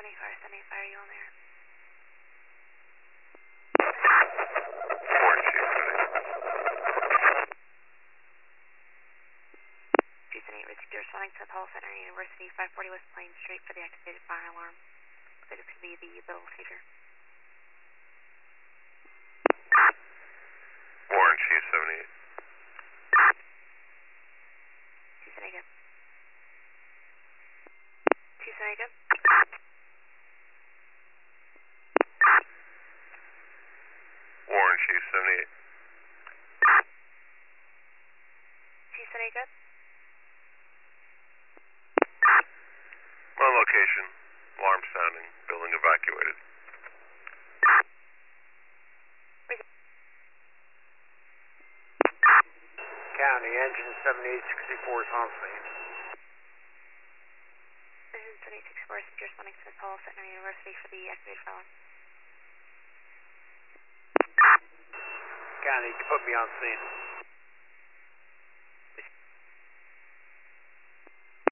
fire, are you on there? Warren Chief City. 278 Richard, responding to Apollo Center University, 540 West Plain Street for the activated fire alarm. Looks like it's going to be the Bill feature. Warren Chief 78. 278 good. 278 good. Warren Chief 78. 278 good. On location. Alarm sounding. Building evacuated. County, engine 7864 is on scene. Engine 7864 is responding to Apollo Center University for the activated fire alarm. County, you can put me on scene.